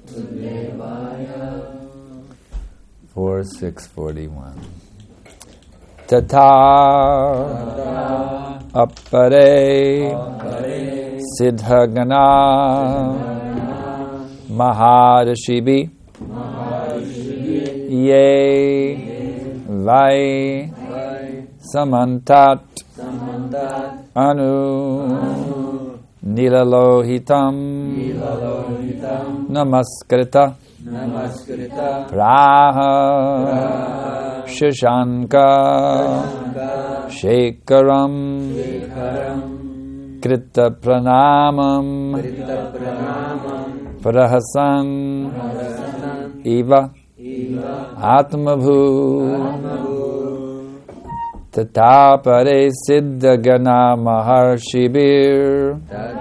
4641. Tata appare siddhagana maharishibi ye vai samantat anu nilalohitam namaskrita praha shashanka shekaram krita pranamam prahasan iva atmabhu tatapare siddhagana maharshibir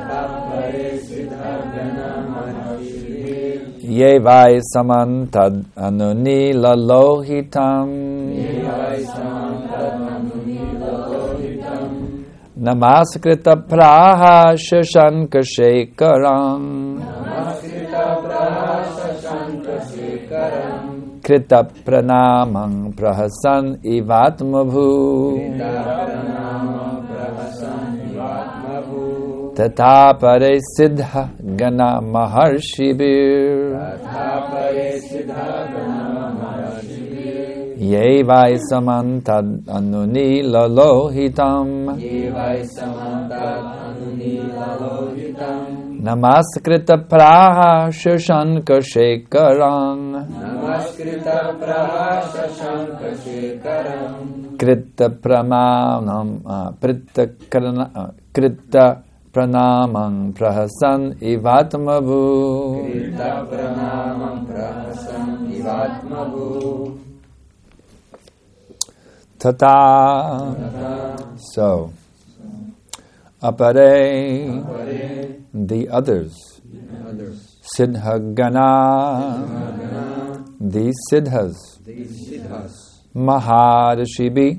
ye vai samantad anunila lohitam namaskrita praha shashanka shekaram krita pranamam prahasan ivatmabhu tatapare siddha gana maharshibir ye vai samantad anunila lohitam namaskrita praha shashanka shekaram krita pranamam prahasan ivatmabhu tata. So apare, the others, siddhagana, the siddhas, maharishibi,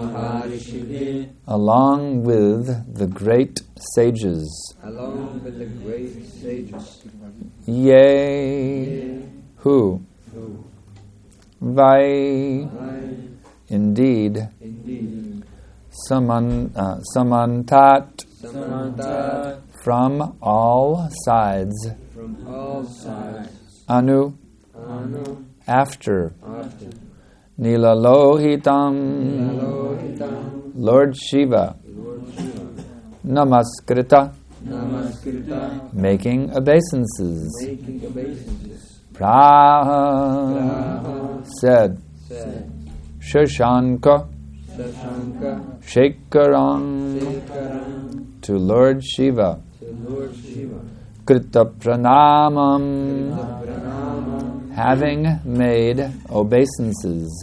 along with the great sages, yea, who, vai, indeed, samantat, from all sides, anu, after, nilalohitam, Lord Shiva, namaskrita, making obeisances, praha, said, shashanka, shekaram, to Lord Shiva, krita pranamam, having made obeisances,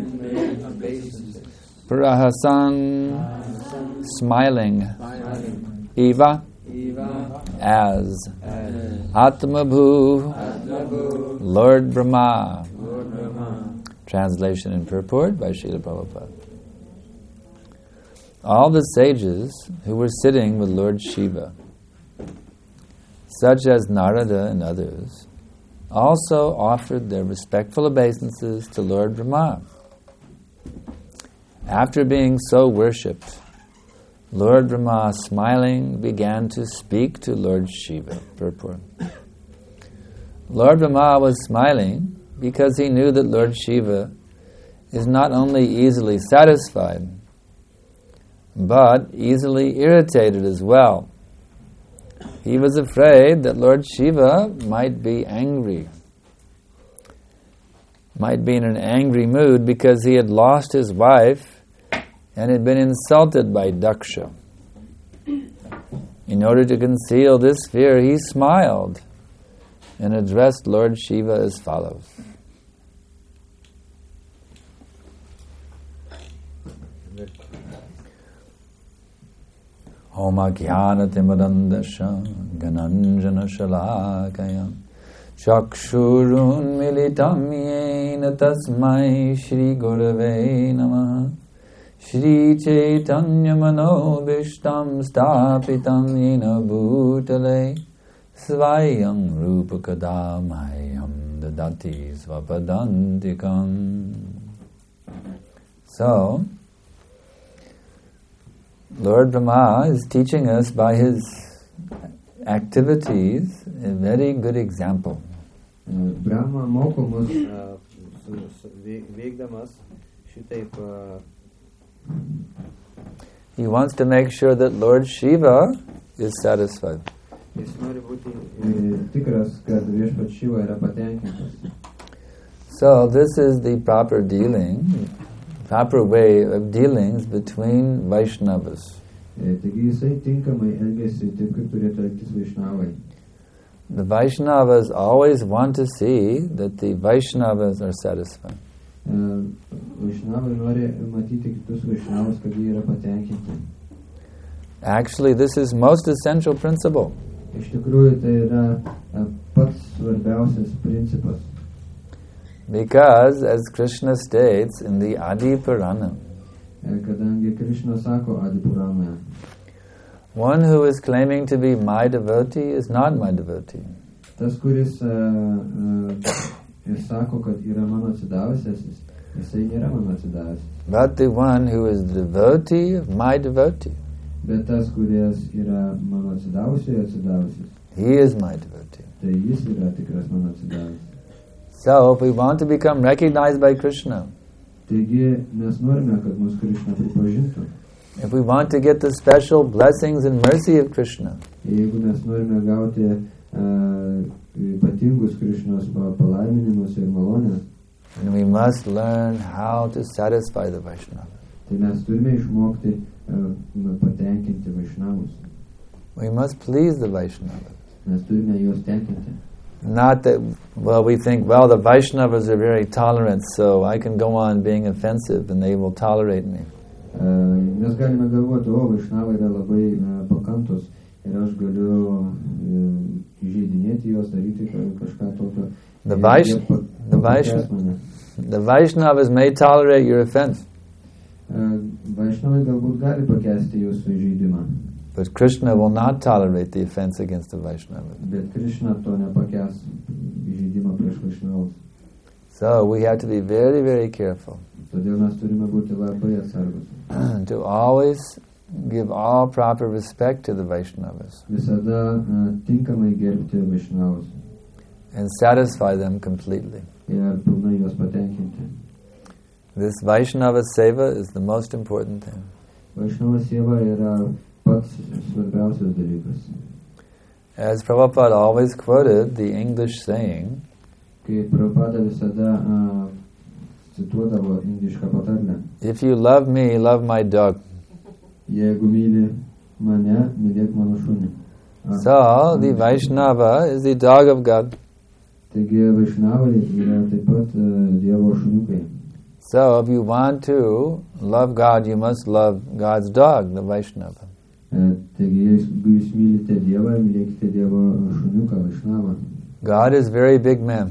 prahasan, smiling, eva, as, atmabhu, Lord Brahma. Translation and purport by Srila Prabhupada. All the sages who were sitting with Lord Shiva, such as Narada and others, also offered their respectful obeisances to Lord Brahma. After being so worshipped, Lord Brahma, smiling, began to speak to Lord Shiva. Purport. Lord Brahma was smiling because he knew that Lord Shiva is not only easily satisfied, but easily irritated as well. He was afraid that Lord Shiva might be angry, might be in an angry mood because he had lost his wife and had been insulted by Daksha. In order to conceal this fear, he smiled and addressed Lord Shiva as follows. Om Ajnana Timirandasya Gananjana Shalakaya Chakshurun Militam Yena Tasmai Shri Gurave Namaha Shri Chaitanya Manobishtam Stapitam Yena Bhutale Svayam Rupa Kadamaya dadati svapadantikam. So, Lord Brahma is teaching us by his activities a very good example. Brahma moko mus veikdamas šitaip. He wants to make sure that Lord Shiva is satisfied. Jis nori būti tikras, kad Viešpats Šiva yra patenkintas. So this is the proper way of dealings between Vaishnavas. Taigi jisai tinkamai elgiasi taip, kaip turėtų elgtis Vaishnavai. The Vaishnavas always want to see that the Vaishnavas are satisfied. Vaishnavai nori matyti kitus Vaishnavus, kad jie yra patenkinti. Actually, this is most essential principle. Iš tikrųjų, tai yra pats svarbiausias principas. Because, as Krishna states in the Adi Purana, Kadangi Krishna sako Adi Puranoje, one who is claiming to be my devotee is not my devotee. Tas, kuris sako, kad yra mano atsidavusias, jisai nėra mano atsidavusias. But the one who is the devotee of my devotee, Bet tas, kuris yra mano atsidavusias, he is my devotee. tai jis yra tikras mano atsidavusias. So, if we want to become recognized by Krishna, Taigi mes norime, kad mus Krishna pripažintų. if we want to get the special blessings and mercy of Krishna, Jeigu mes norime gauti ypatingus Krishnos palaiminimus ir malonės, then we must learn how to satisfy the Vaishnava. tai mes turime išmokti patenkinti Vaishnavus. We must please the Vaishnava. Mes turime juos tenkinti. Not that, we think, the Vaishnavas are very tolerant, so I can go on being offensive and they will tolerate me. Mes galime galvoti, Vaishnavai yra labai pakantus ir aš galiu įžeidinėti juos, daryti kažką tokio. The Vaishnavas may tolerate your offense. Vaishnavai galbūt gali pakęsti jūsų įžeidimą. But Krishna will not tolerate the offense against the Vaishnavas. Bet Krishna to nepakęs įžeidimą prieš Vaishnavus. So we have to be very, very careful. Todėl mes turime būti labai atsargus. To always give all proper respect to the Vaishnavas. Visada tinkamai gerbti Vaishnavus. And satisfy them completely. Ir pilnai juos patenkinti. This Vaishnava Seva is the most important thing. Vaishnava Seva yra pats svarbiausias dalykas. As Prabhupada always quoted the English saying, Kai Prabhupada visada cituodavo indišką patarlę. if you love me, love my dog. Jeigu myli mane, mylėk mano šunį. So, the Vaishnava is the dog of God. Taigi Vaishnavai yra taip pat Dievo šuniukai. So, if you want to love God, you must love God's dog, the Vaishnava. Taigi, jeigu jūs mylite Dievą, mylėkite Dievo šuniuką, Vaishnavą. God is very big man.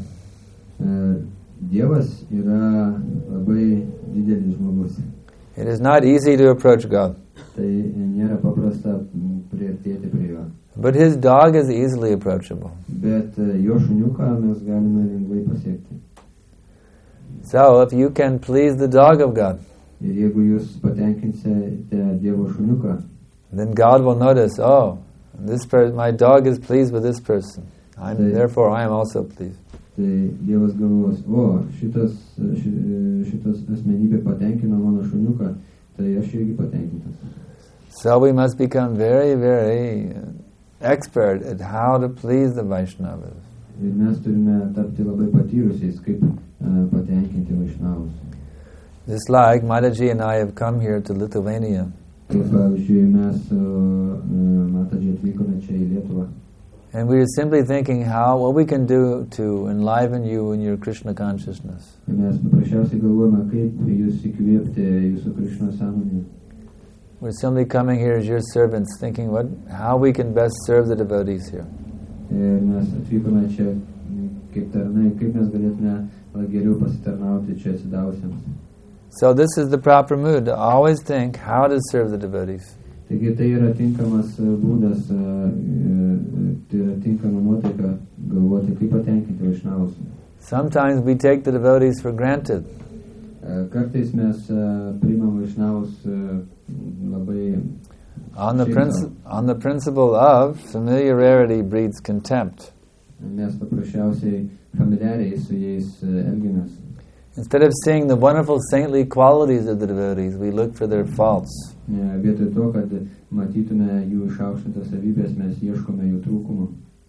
Dievas yra labai didelis žmogus. It is not easy to approach God. Tai nėra paprasta priartėti prie jo. But his dog is easily approachable. Bet jo šuniuką mes galime lengvai pasiekti. So, if you can please the dog of God, Ir jeigu jūs patenkinsite Dievo šuniuką, then God will notice, my dog is pleased with this person. Therefore I am also pleased. tai Dievas galvos, šitas asmenybė patenkino mano šuniuką, tai aš irgi patenkintas. So we must become very, very expert at how to please the Vaishnavas. Ir mes turime tapti labai patyrusiais, kaip patenkinti Vaishnavus. Just like Mataji and I have come here to Lithuania. Kaip pavyzdžiui, mes Mataji atvykome čia į Lietuvą. And we are simply thinking what we can do to enliven you in your Krishna consciousness. Ir mes paprasčiausiai galvojame, kaip jūs įkvėpti jūsų Krishna sąmonę. We're simply coming here as your servants, thinking how we can best serve the devotees here. Ir mes atvykome čia kaip tarnai, kaip mes galėtume geriau pasitarnauti čia atsidavusiems. So this is the proper mood, to always think how to serve the devotees. Taigi tai yra tinkamas būdas, tai yra tinkama nuotaika galvoti, kaip patenkinti vaišnavus. Sometimes we take the devotees for granted. Kartais mes priimam vaišnavus labai On the principle of familiarity breeds contempt. Mes paprasčiausiai familiariai su jais elgiamės. Instead of seeing the wonderful saintly qualities of the devotees, we look for their faults. Vietoj to, kad matytume jų išaukštintas savybės, mes ieškome jų trūkumų.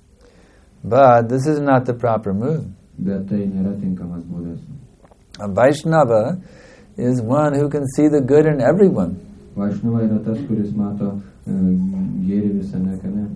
But this is not the proper move. Bet tai nėra tinkamas būdas. A Vaishnava is one who can see the good in everyone. Vaishnava yra tas, kuris mato gėrį visame kame.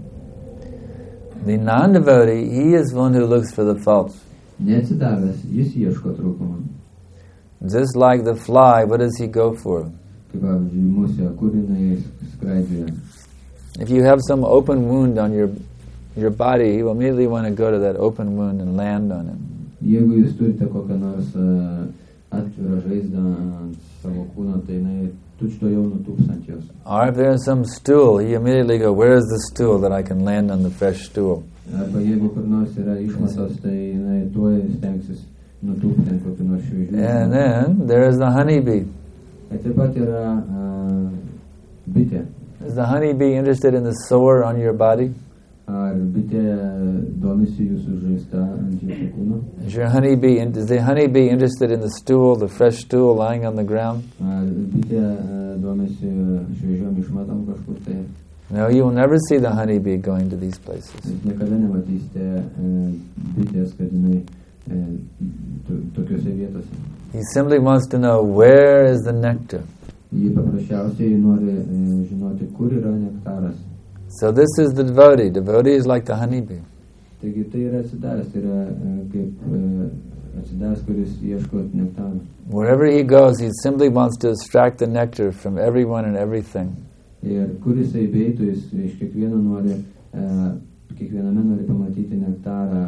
The non-devotee, he is one who looks for the faults. Neatsidavęs, jis ieško trūkumų. Just like the fly, what does he go for? Kaip pavyzdžiui, musė, kur jinai skraidžioja. If you have some open wound on your body, he will immediately want to go to that open wound and land on it. Jeigu jūs turite kokią nors atvirą žaizdą ant savo kūno, tai jinai tučtuojau nutūps ant jos. Or if there is some stool, he immediately go, where is the stool that I can land on the fresh stool? Arba jeigu kur nors yra išmatos, tai jinai tuoj stengsis nutūpti ant kokių nors šviežių. And then there is the honeybee. Taip pat yra bitė. Is the honeybee interested in the sore on your body? Ar bitė domisi jūsų žaizda ant jūsų kūno? Is the honeybee interested in the stool, the fresh stool lying on the ground? Ar bitė domisi šviežiom išmatom kažkur tai? No, you will never see the honeybee going to these places. Jūs niekada nematysite bitės, kad jinai tokiuose vietose. He simply wants to know where is the nectar. Jie paprasčiausiai nori žinoti, kur yra nektaras. So this is the devotee. Devotee is like the honeybee. Taigi tai yra atsidavęs, tai yra kaip atsidavęs, kuris ieško nektaro. Wherever he goes, he simply wants to extract the nectar from everyone and everything. Ir kur jisai beitų, jis iš kiekvieno nori, kiekviename nori pamatyti nektarą.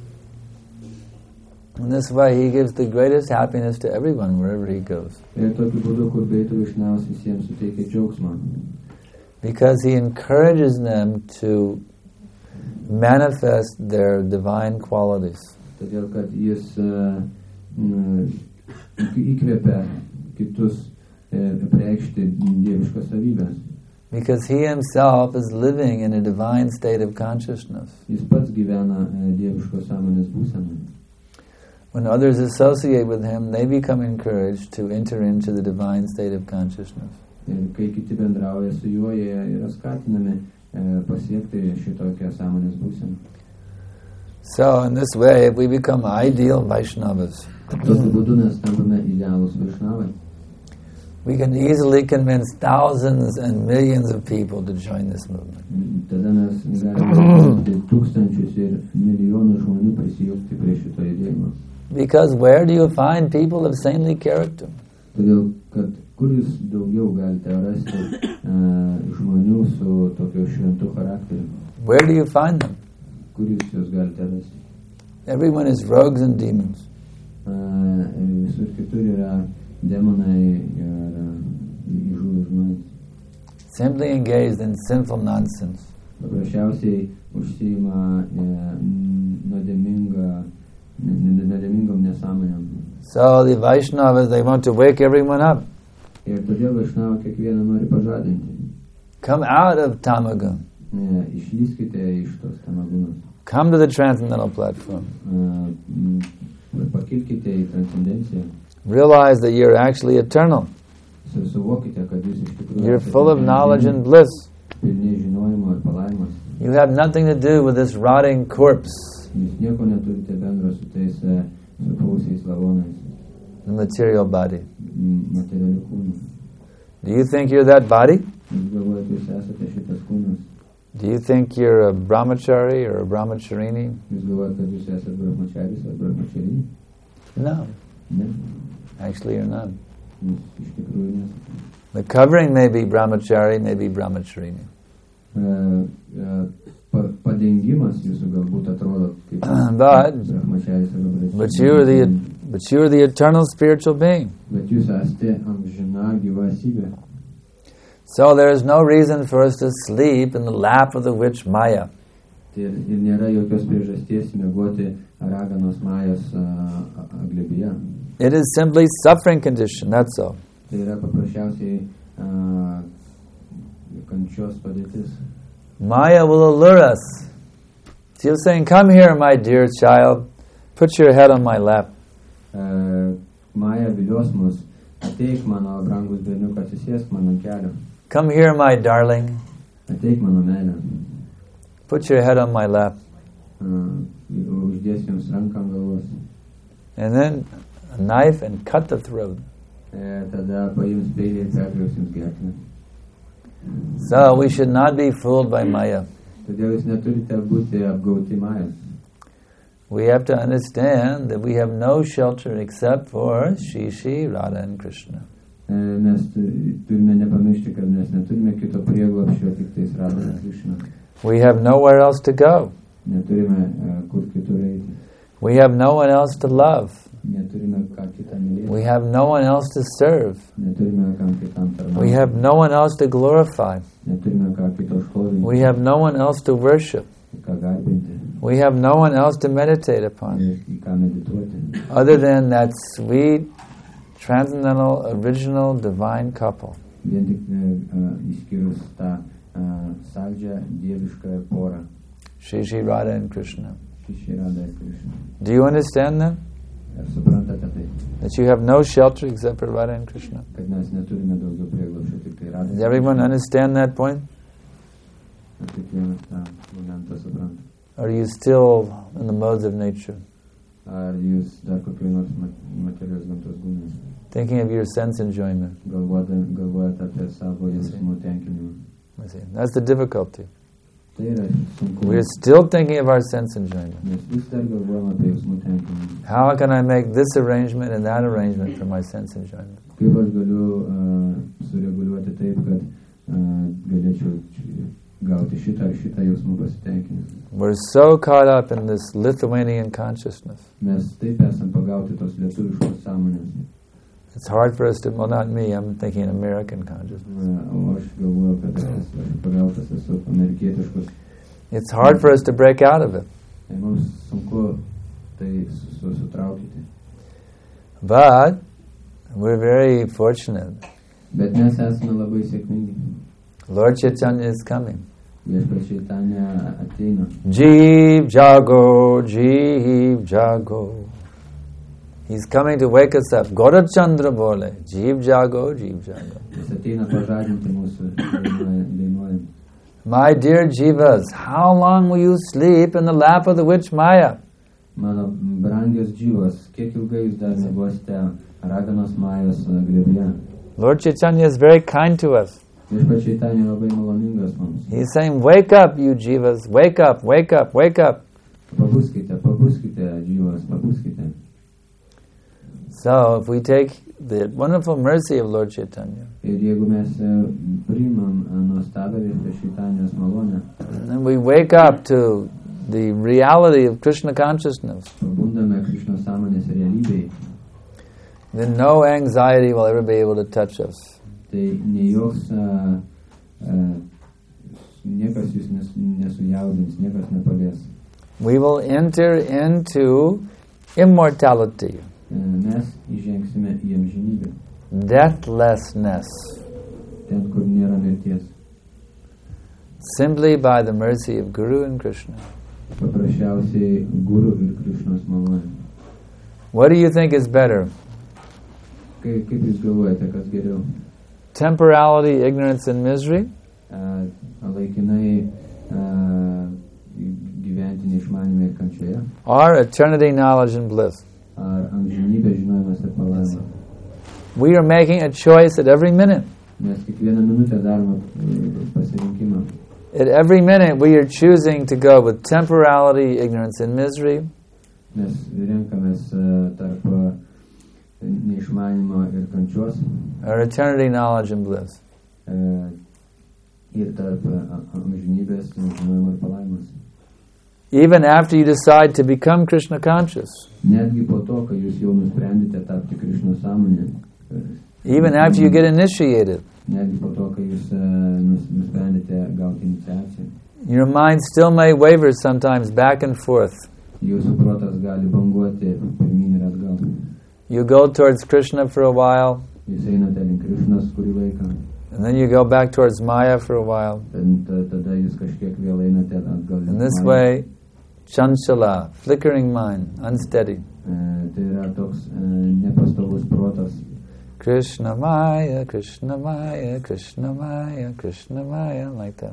In this way, he gives the greatest happiness to everyone wherever he goes. Ir tokiu būdu, kur beitų vaišnavas, visiems suteikia džiaugsmą. Because he encourages them to manifest their divine qualities. Todėl, kad jis įkvepia kitus apreikšti dieviškas savybės. Because he himself is living in a divine state of consciousness. Jis pats gyvena dieviškos sąmonės būsenoje. When others associate with him, they become encouraged to enter into the divine state of consciousness. Ir kai kiti bendrauja su juo, jie yra skatinami pasiekti šitokią sąmonės būseną. So in this way, if we become ideal Vaishnavas, Tokiu būdu mes tampame idealūs vaišnavai. we can easily convince thousands and millions of people to join this movement. Tada mes galime tūkstančius ir milijonus žmonių prisijungti prie šito judėjimo. Because where do you find people of saintly character? Todėl, kad kur jūs daugiau galite rasti žmonių su tokiu šventu charakteriu? Where do you find them? Kur jūs juos galite rasti? Everyone is rogues and demons. Visur kitur yra demonai ir įžūlūs žmonės. Simply engaged in sinful nonsense. Paprasčiausiai užsiima nuodėmingom nesąmonėm. So the Vaishnavas, they want to wake everyone up. Ir todėl vaišnava kiekvieną nori pažadinti. Come out of Tamagun. Išlyskite iš tos tamagūnos. Come to the transcendental platform. Pakilkite į transcendenciją. Realize that you're actually eternal. Suvokite, kad jūs iš tikrųjų You're full of knowledge and bliss. pilni žinojimo ir palaimos. You have nothing to do with this rotting corpse, Jūs nieko neturite bendro su tais supausiais lavonais, the material body. materialių kūnų. Do you think you're that body? Jūs galvojate, jūs esate šitas kūnas. Do you think you're a brahmachari or a brahmacharini? Jūs galvojate, kad jūs esate brahmacharis ar brahmacharini? No. Ne. Actually, you're not. Jūs iš tikrųjų nesate. The covering may be brahmachari, may be brahmacharini. Padengimas jūsų galbūt atrodo kaip brahmacharis ar But you're the eternal spiritual being. Bet jūs esate amžina gyvasybė. So there is no reason for us to sleep in the lap of the witch Maya. Ir nėra jokios priežasties miegoti raganos Majos glėbyje. It is simply suffering condition, that's all. Tai yra paprasčiausiai kančios padėtis. Maya will allure us. She's saying, come here, my dear child, put your head on my lap. Maja vilios mus, ateik mano brangus berniukas, atsisėsk man ant kelio. Come here, my darling. Ateik mano meilė. Put your head on my lap. Uždės jums ranką ant galvos. And then a knife and cut the throat. Tada paims peilį ir perpjaus jums gerklę. So we should not be fooled by Maya. Todėl jūs neturite būti apgauti Majos. We have to understand that we have no shelter except for Shri Radha and Krishna. Mes turime nepamiršti, kad mes neturime kito prieglobsčio, tik tais Radha ir Krishna. We have nowhere else to go. Neturime kur kitur eiti. We have no one else to love. Neturime ką kitą mylėti. We have no one else to serve. Neturime kam kitam tarnauti. We have no one else to glorify. Neturime ką kito šlovinti. We have no one else to worship. Ką garbinti. We have no one else to meditate upon Ką medituoti. other than that sweet, transcendental, original, divine couple. Vien tik išskyrus tą saldžią dievišką porą. Shri Radha and Krishna. Shri Radha ir Krishna. Do you understand that? Ar suprantate tai? That you have no shelter except for Radha and Krishna? Kad mes neturime daugiau prieglobsčio, tik tai Radha. Does everyone understand that point? Kiekvienas tą momentą supranta. Or are you still in the modes of nature? Ar jūs dar kokioj nors materialios gamtos gūnės? Thinking of your sense enjoyment. Galvojate apie savo jausmų tenkinimą. That's the difficulty. Tai yra sunku. We're still thinking of our sense enjoyment. Mes vis dar galvojame apie jausmų tenkinimą. How can I make this arrangement and that arrangement for my sense enjoyment? Kaip aš galiu sureguliuoti taip, kad galėčiau gauti šitą ar šitą jausmų pasitenkinimą. We're so caught up in this Lithuanian consciousness. Mes taip esam pagauti tos lietuviškos sąmonės. It's hard for us to, well, not me, I'm thinking American consciousness. O aš galvoju, kad aš pagautas esu amerikietiškos. It's hard for us to break out of it. Tai mums sunku tai sutraukyti. But we're very fortunate. Bet mes esame labai sėkmingi. Lord Chaitanya is coming. Viešpats Chaitanya ateina. Jeev Jago, Jeev Jago. He's coming to wake us up. Gaurav Chandra bole, Jeev Jago, Jeev Jago. Jis ateina pažadinti mūsų dainuojant. My dear Jivas, how long will you sleep in the lap of the witch Maya? Mano brangios Jivas, kiek ilgai jūs dar miegosite raganos Majos glėbyje? Lord Chaitanya is very kind to us. Viešpats Chaitanya labai maloningas mums. He's saying, wake up, you Jivas, wake up, wake up, wake up. Pabuskite, Jivas, pabuskite. So, if we take the wonderful mercy of Lord Chaitanya, Ir jeigu mes priimam nuostabią Viešpats Chaitanyos malonę, and we wake up to the reality of Krishna consciousness, pabundame Krishna sąmonės realybėje, then no anxiety will ever be able to touch us. tai ne joks niekas jūs nesujaudins, niekas nepalies. We will enter into immortality, Mes įžengsime į amžinybę, deathlessness, ten, kur nėra mirties. simply by the mercy of Guru and Krishna. Paprasčiausiai Guru ir Krishnos malonė. What do you think is better? Kaip jūs galvojate, kas geriau? Temporality, ignorance and misery? Laikinai gyventi neišmanime ir kančioje? Or eternity, knowledge and bliss? Ar amžinybė žinojimas ir palaima? We are making a choice at every minute. Mes kiekvieną minutę darome pasirinkimą. At every minute we are choosing to go with temporality, ignorance and misery, Mes renkamės tarp neišmanimo ir kančios or eternity, knowledge and bliss. Ir tarp amžinybės, žinojimo ir palaimos. Even after you decide to become Krishna conscious, Netgi po to, kai jūs jau nusprendėte tapti Krishna sąmonė, even after you get initiated, netgi po to, kai jūs nusprendėte gauti iniciaciją, Your mind still may waver sometimes back and forth. Jūsų protas gali banguoti pirmyn ir atgal. You go towards Krishna for a while, Jūs einate link Krišnos kurį laiką, and then you go back towards Maya for a while. tada jūs kažkiek vėl einate atgal. In this way, chanchala, flickering mind, unsteady. Tai yra toks nepastovus protas. Krishna Maya, Krishna Maya, Krishna Maya, Krishna Maya, like that.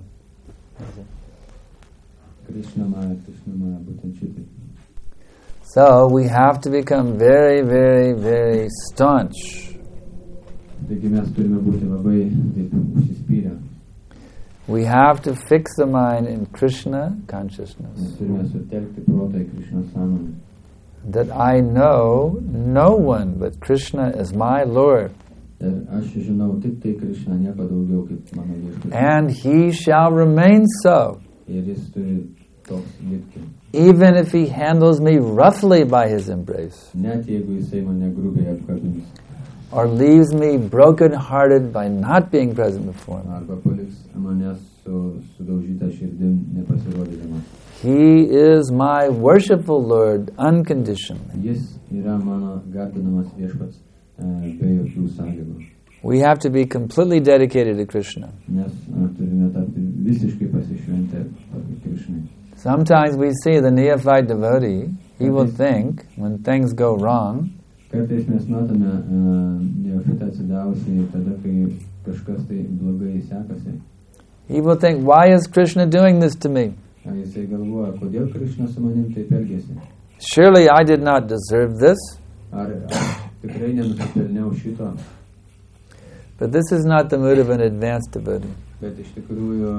Krishna Maya, būtent šitai. So we have to become very, very, very staunch. Taigi mes turime būti labai taip užsispyrę. We have to fix the mind in Krishna consciousness. Mes turime sutelkti protą į Krišnos sąmonę. That I know no one but Krishna is my Lord. Ir aš žinau tik tai Krišną, nieko daugiau kaip mano viešpatis. And he shall remain so. Ir jis turi toks likti. Even if he handles me roughly by his embrace. Net jeigu jisai mane grubiai apkabins. Or leaves me broken-hearted by not being present before me. Arba paliks mane sudaužytą širdim nepasirodydamas. He is my worshipful Lord unconditionally. Jis yra mano garbinamas viešpats be jokių sąlygų. We have to be completely dedicated to Krishna. Mes turime tapti visiškai pasišventę Krišnai. Sometimes we see the neophyte devotee, he will think, when things go wrong, Kartais mes matome neofitą atsidavusį tada, kai kažkas tai blogai sekasi. he will think, why is Krishna doing this to me? Jisai galvoja, kodėl Krišna su manim taip elgėsi? Surely I did not deserve this. Ar tikrai nenusipelniau šito? But this is not the mood of an advanced devotee. Bet iš tikrųjų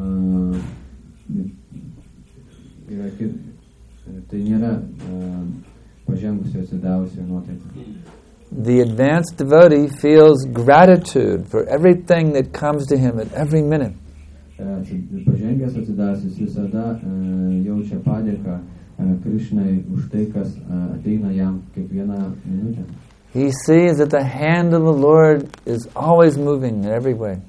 tai nėra pažengusio atsidavusio nuotaika. The advanced devotee feels gratitude for everything that comes to him at every minute. Pažengęs atsidavusis visada jaučia padėką Krišnai už tai, kas ateina jam kiekvieną minutę. He sees that the hand of the Lord is always moving in every way.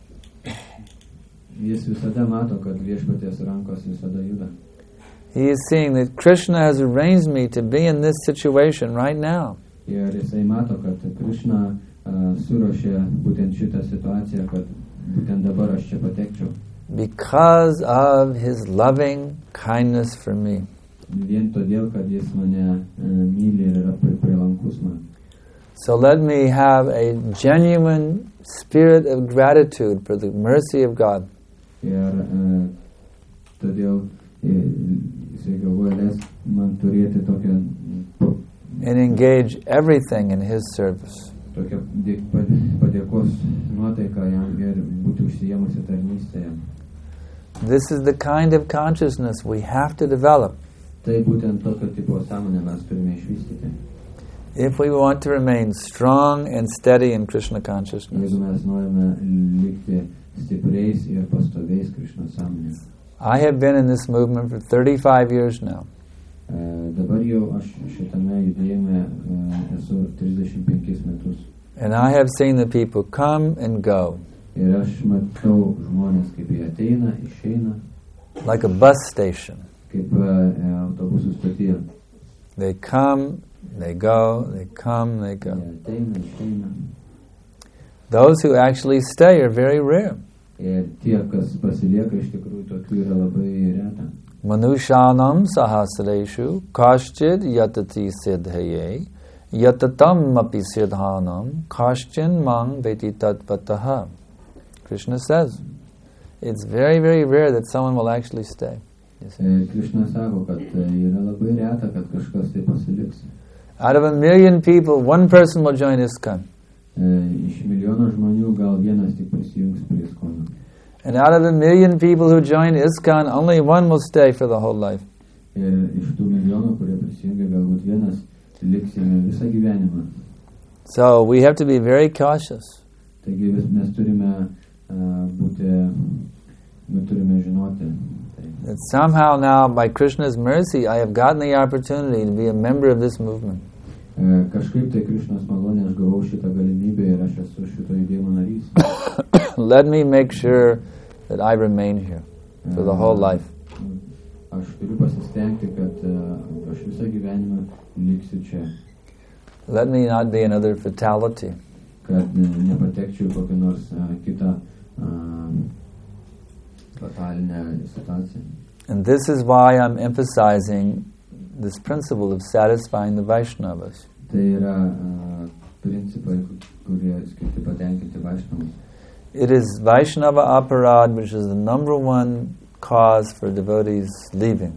Jis visada mato, kad viešpaties rankos visada juda. He is seeing that Krishna has arranged me to be in this situation right now. Ir jisai mato, kad Krišna suruošė būtent šitą situaciją, kad būtent dabar aš čia patekčiau. Because of his loving kindness for me. Vien todėl, kad jis mane myli ir yra prielankus man. So let me have a genuine spirit of gratitude for the mercy of God. Ir todėl jisai galvoja, leis man turėti tokią And engage everything in his service. tokią padėkos nuotaiką jam ir būti užsiėmusi tarnystėje. This is the kind of consciousness we have to develop Tai būtent tokio tipo sąmonę mes turime išvystyti. if we want to remain strong and steady in Krishna consciousness. Jeigu mes norime likti stipriais ir pastoviais Krišnos sąmonėje. I have been in this movement for 35 years now. Dabar jau aš šitame judėjime esu 35 metus. And I have seen the people come and go Ir aš matau žmonės, kaip jie ateina, išeina, like a bus station. kaip autobusų stotyje. They come, they go, they come, they go. Jie ateina, išeina. Those who actually stay are very rare. Ir tie, kas pasilieka, iš tikrųjų tokių yra labai reta. Manushanam sahasreshu kaschid yatati siddhaye yatatam api siddhanam kaschin mang veti tatpataha. Krishna says, it's very, very rare that someone will actually stay. Krišna sako, kad yra labai reta, kad kažkas tai pasiliks. Out of 1 million people, one person will join ISKCON. Iš milijono žmonių gal vienas tik prisijungs prie ISKCON. And out of 1 million people who join ISKCON, only one will stay for the whole life. Ir iš tų milijonų, kurie prisijungia, galbūt vienas liksime visą gyvenimą. So we have to be very cautious. Taigi mes turime turime žinoti. That somehow now, by Krishna's mercy, I have gotten the opportunity to be a member of this movement. Kažkaip tai Krišnos malonė aš gavau šitą galimybę ir aš esu šito judėjimo narys. Let me make sure that I remain here. for the whole life. Aš turiu pasistengti, kad aš visą gyvenimą liksiu čia. Let me not be another fatality. Kad nepatekčiau į kokią nors kitą fatalinę situaciją. And this is why I'm emphasizing this principle of satisfying the Vaishnavas. Tai yra principai, kurie skirti patenkinti Vaishnavus. It is Vaishnava aparad which is the number one cause for devotees leaving.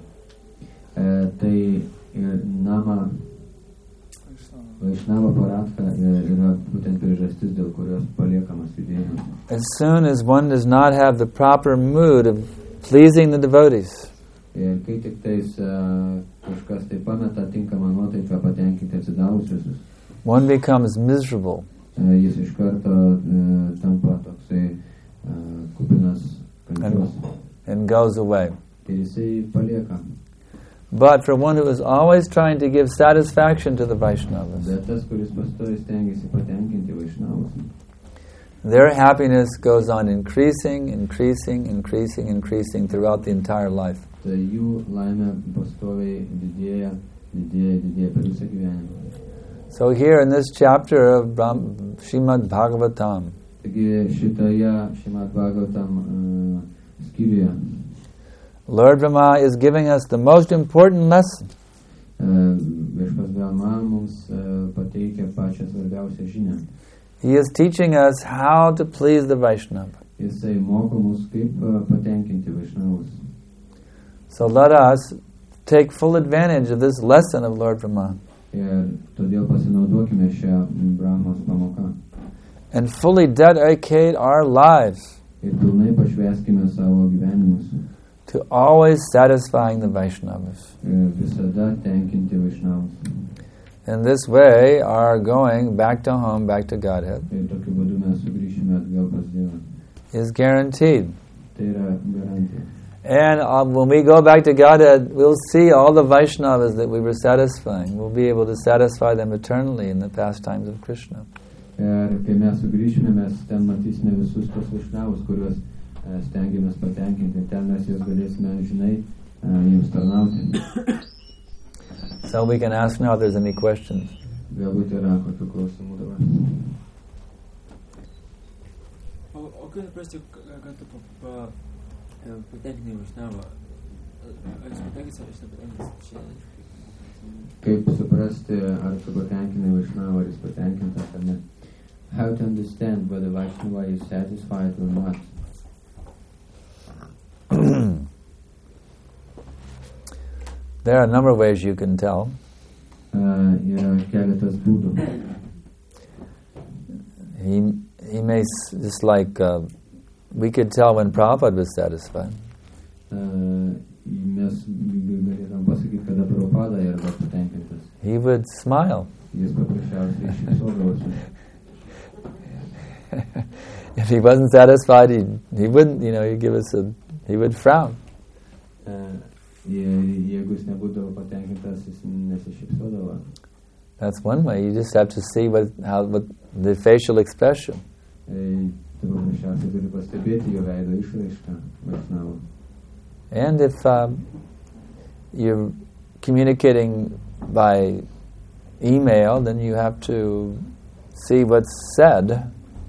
Tai nama Vaishnava paradha yra būtent priežastis, dėl kurios paliekamas judėjimas. As soon as one does not have the proper mood of pleasing the devotees, Ir kai tik tais kažkas tai pameta tinkamą nuotaiką patenkinti atsidavusius, one becomes miserable. Jis iš karto tampa toksai kupinas kančios. And goes away. Ir jisai palieka. But for one who is always trying to give satisfaction to the Vaishnavas, Bet tas, kuris pastoviai stengiasi patenkinti Vaishnavus, their happiness goes on increasing throughout the entire life. tai jų laimė pastoviai didėja per visą gyvenimą. So here in this chapter of Srimad Bhagavatam, Taigi šitoje Srimad Bhagavatam skyriuje Lord Brahma is giving us the most important lesson. Viešpas Brahma mums pateikia pačią svarbiausią žinią. He is teaching us how to please the Vaishnava. Jisai moko mus kaip patenkinti Vaishnavus. So let us take full advantage of this lesson of Lord Brahma Ir todėl pasinaudokime šią Brahmos pamoką. and fully dedicate our lives Ir pilnai pašvęskime savo gyvenimus. to always satisfying the Vaishnavas. Ir visada tenkinti Vaishnavus. In this way, our going back to home, back to Godhead, Ir tokiu būdu mes sugrįšime atgal pas Dievą. is guaranteed. Tai yra garantija. And when we go back to Godhead, we'll see all the Vaishnavas that we were satisfying. We'll be able to satisfy them eternally in the pastimes of Krishna. Ir kai mes sugrįšime, mes ten matysime visus tos Vaishnavus, kuriuos stengiamės patenkinti. Ir ten mes juos galėsime, žinai, jiems tarnauti. So we can ask now if there's any questions. Galbūt yra kokių klausimų dabar. O kaip suprasti, kad tu patenkinai Vaishnavą? Ar jis patenkintas, ar jis nepatenkintas? Kaip suprasti, ar tu patenkinai Vaishnavą, ar jis patenkintas, ar ne? How to understand whether Vaishnava is satisfied or not? There are a number of ways you can tell. Yra keletas būdų. He may, just like we could tell when Prabhupada was satisfied. Mes galėtum pasakyti, kada Prabhupada yra patenkintas. He would smile. Jis paprasčiausiai šypsodavosi. If he wasn't satisfied, he wouldn't, he'd give us he would frown. Jeigu jis nebūdavo patenkintas, jis nesišypsodavo. That's one way. You just have to see what the facial expression. Tai paprasčiausiai turi pastebėti jo veido išraišką Vaishnavų. And if you're communicating by email, then you have to see what's said.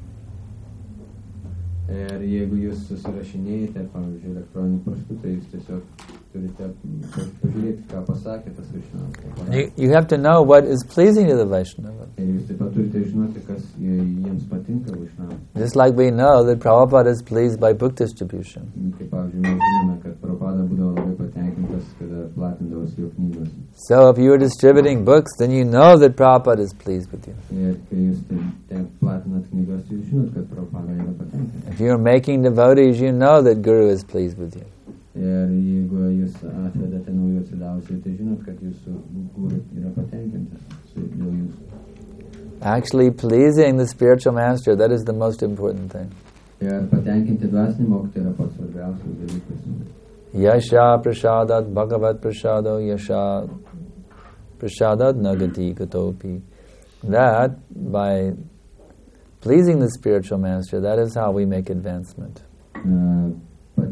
Ir jeigu jūs susirašinėjate, pavyzdžiui, elektroniniu paštu, tai jūs tiesiog turite pažiūrėti, ką pasakė tas Vaishnavas. You have to know what is pleasing to the Vaishnava. Ir jūs taip pat turite žinoti, kas jiems patinka Vaishnavas. Just like we know that Prabhupada is pleased by book distribution. Kaip pavyzdžiui, mes žinome, kad Prabhupada būdavo labai patenkintas, kada platindavosi jo knygos. So if you are distributing books, then you know that Prabhupada is pleased with you. Ir kai jūs platinat knygas, jūs žinot, kad Prabhupada yra patenkintas. If you are making devotees, you know that Guru is pleased with you. Ir jeigu jūs atvedate naujų atsidavusių, tai žinot, kad jūsų guru yra patenkintas dėl jūsų. Actually pleasing the spiritual master, that is the most important thing. Ir patenkinti dvasinį mokytoją yra pats svarbiausias dalykas. Yasha prasadat bhagavat prasado yasha prasadat nagati gatopi. That, by pleasing the spiritual master, that is how we make advancement.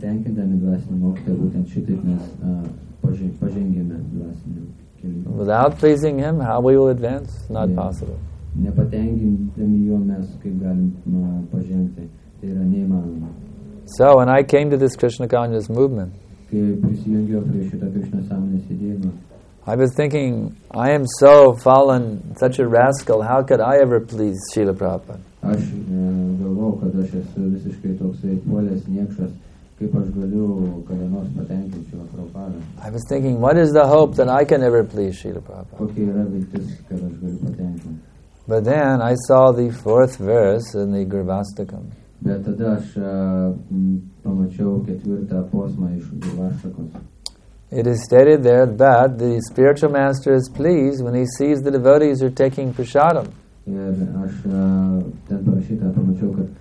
nepatenkindami dvasinį mokslą, būtent šitaip mes pažengėme dvasinį kelią. Without pleasing Him, how we will advance? Not Yeah. possible. Nepatenkindami jo mes kaip galim pažengti, tai yra neįmanoma. So when I came to this Krishna conscious movement, Kai prisijungiau prie šito Krishna sąmonės judėjimo, I was thinking, I am so fallen, such a rascal, how could I ever please Srila Prabhupada? aš galvojau, kad aš esu visiškai toksai puolęs niekšas, kaip aš galiu kada nors patenkinti Šrila Prabhupadą. I was thinking, what is the hope that I can ever please Srila Prabhupada? Kokia yra viltis, kad aš galiu patenkinti. But then I saw the 4th verse in the Gurvastakam. Bet tada aš pamačiau 4 posmą iš Gurvastakos. It is stated there that the spiritual master is pleased when he sees the devotees are taking prasadam. Ir aš ten parašytą pamačiau, kad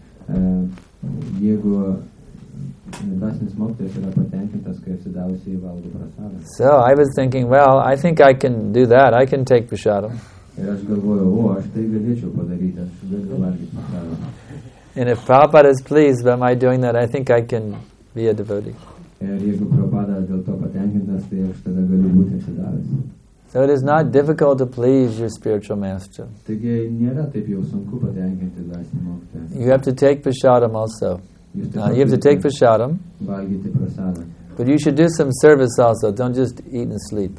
jeigu dvasinis mokytojas yra patenkintas, kai apsidavusiai valgo prasadą. So I was thinking, well, I think I can do that. I can take prasadam. Ir aš galvojau, aš tai galėčiau padaryti, aš galiu valgyti prasadą. And if Prabhupada is pleased by my doing that, I think I can be a devotee. Ir jeigu Prabhupada dėl to patenkintas, tai aš tada galiu būti atsidavęs. So it is not difficult to please your spiritual master. Taigi nėra taip jau sunku patenkinti dvasinį mokytoją. You have to take prasadam also. Jūs taip You pat have to take turite prasadam, valgyti prasadą. but you should do some service also. Don't just eat and sleep.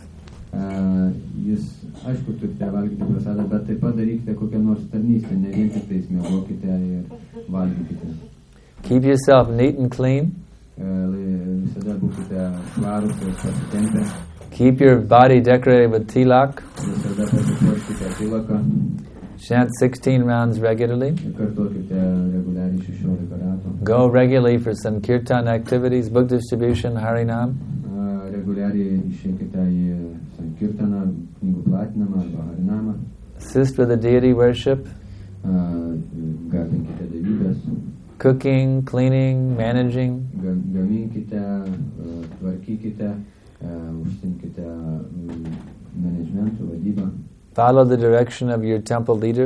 Jūs, aišku, turite valgyti prasadą, bet taip pat darykite kokią nors tarnystę, ne vien tik tais miegokite ir valgykite. Keep yourself neat and clean. Visada būkite švarūs ir pasitempę. Keep your body decorated with tilak. Visada pasipuoškite tilaką Chant 16 rounds regularly. ir kartuokite reguliariai 16 ratų. Go regularly for some kirtan activities, book distribution, harinam. Reguliariai išeikite į sankirtaną, knygų platinamą arba harinamą. Assist with the deity worship. Garbinkite dievybės. Cooking, cleaning, managing. Gaminkite, tvarkykite, užsiimkite managementų, vadybą. Follow the direction of your temple leader.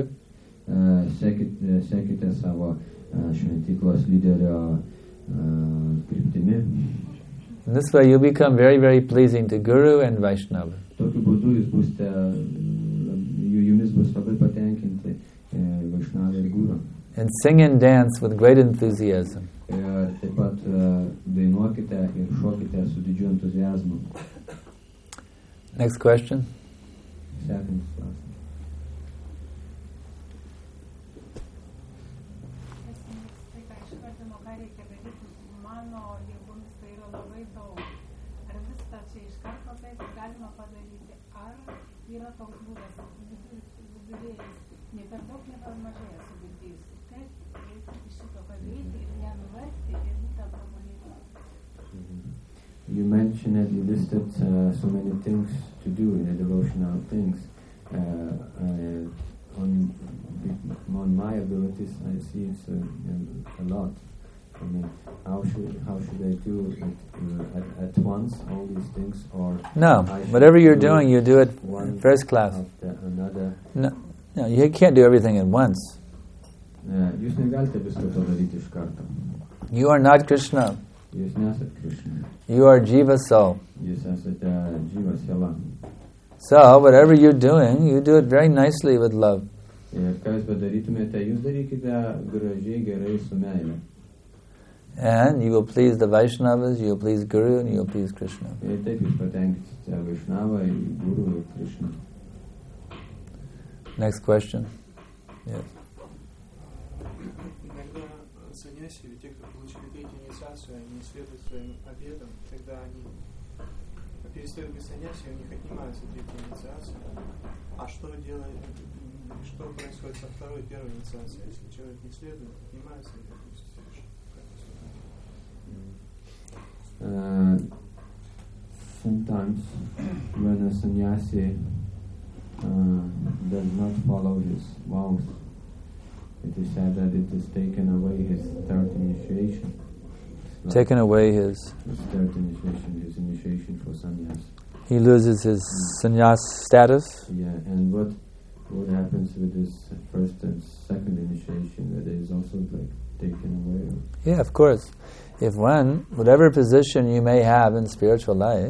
Sekite savo šventyklos lyderio kryptimi. In this way you become very, very pleasing to Guru and Vaishnava. Tokiu būdu jūs būsite, jumis bus labai patenkinti Vaishnava ir Guru. And sing and dance with great enthusiasm. Ir taip pat dainuokite ir šokite su didžiu entuziazmu. Next question. Sekantis klausimas. You mentioned that you listed so many things to do in the devotional things. On my abilities, I see it's a lot. I mean, how should I do it at once, all these things, or No, whatever you're doing, you do it one first class. after another? No, you can't do everything at once. Jūs negalite visko padaryti iš karto. You are not Krishna. Jūs nesat Krishna. You are Jiva soul. Jūs esate Jiva siela. So, whatever you're doing, you do it very nicely with love. Ir ką jūs padarytumėte, jūs darykite gražiai, gerai su meile. And you will please the Vaishnavas, you will please Guru, and you will please Krishna. Ir taip jūs patenkinsite Vaishnavą, Guru ir Krishna. Next question. Yes. Иногда саньяси, или те, кто получили третью инициацию, они следуют своим обетам, тогда они перестают быть саньяси, у них отнимается третья инициация. А что делать, что происходит со второй, первой инициацией, если человек не следует, отнимается или Sometimes when a sannyasi does not follow his vows, it is said that it is taken away his third initiation. Taken away his third initiation, his initiation for sannyas. he loses his sannyas status. Yeah, and what What happens with this first and second initiation? That is also like taken away. Yeah, of course. If whatever position you may have in spiritual life,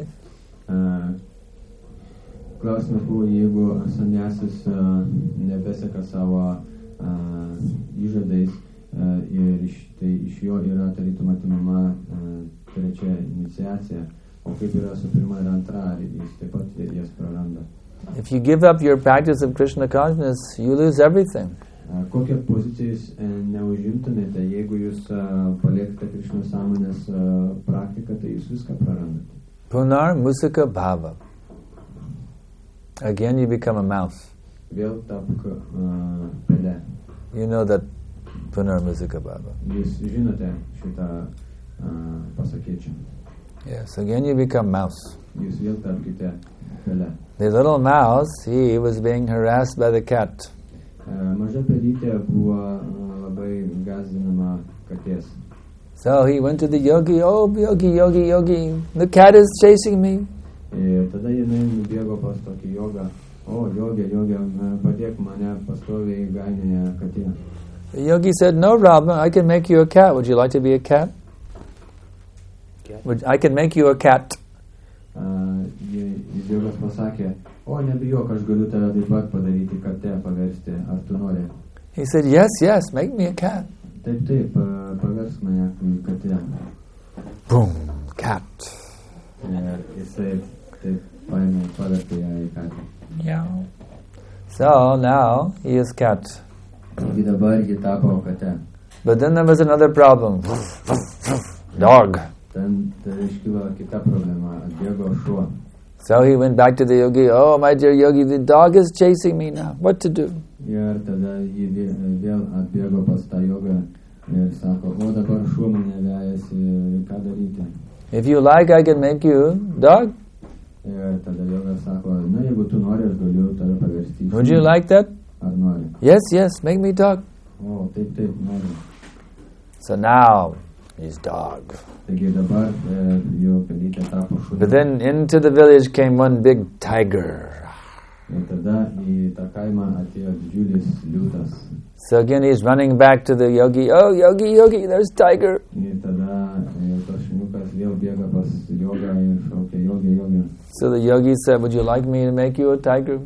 klausimas buvo, jeigu sanyasis nebeseka savo įžadais ir iš jo yra tarytum atimama trečia iniciacija, o kaip yra su pirma ir antra, jis taip pat jas praranda. If you give up your practice of Krishna consciousness, you lose everything. Kokią poziciją jūs neužimtumėte, jeigu jūs paliekate Krishna sąmonės praktiką, tai jūs viską prarandate. Punar musika bhava. Again you become a mouse. Vėl tapk pele. You know that punar musika bhava. Jūs žinote šitą pasakėčią. Yes, again you become mouse. Jūs vėl tapkite pele. The little mouse, he was being harassed by the cat. Maža pelytė buvo labai gąsdinama katės. So he went to the yogi. Oh, yogi, the cat is chasing me. Tada jinai nubėgo pas tokį jogą. O, jogė, padėk mane, pastoviai gainėje katė. The yogi said, no problem, I can make you a cat. Would you like to be a cat? I can make you a cat. Jogas pasakė, o, nebijok, aš galiu tave taip pat padaryti katę, paversti, ar tu nori? He said, yes, make me a cat. Taip, paversk mane katę. Boom, cat. Ir jisai taip paėmė, pavertė ją į katę. Yeah. So now he is cat. Taigi dabar ji tapo katę. But then there was another problem. Dog. Ten iškilo kita problema, atbėgo šuo. So he went back to the yogi. Oh, my dear yogi, the dog is chasing me now. What to do? Ir tada ji vėl atbėgo pas tą jogą ir sako, o dabar šuo mane vejasi, ką daryti? If you like, I can make you dog. Ir tada jogas sako, na, jeigu tu nori, aš galiu tave paversti. Would you like that? Ar nori? Yes, make me dog. O, taip, nori. So now he's dog. Taigi dabar jo pelytė tapo šuo. But then into the village came one big tiger. Ir tada į tą kaimą atėjo didžiulis liūtas. So again he's running back to the yogi. Oh, yogi, there's tiger. Ir tada tas šuniukas vėl bėga pas jogą ir šaukia, yogi. So the yogi said, would you like me to make you a tiger?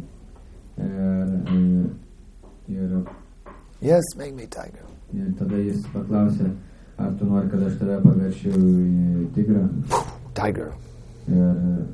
Ir yes, make me tiger. Ir tada jis paklausė, ar tu nori, kad aš tave paveršiu į tigrą? Tiger. Ir